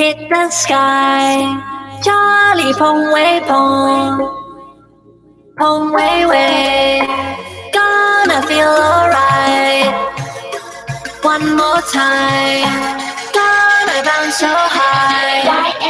hit the sky. Charlie Pong Way Pong, Pong Way Way. Gonna feel alright. One more time. Gonna bounce so high.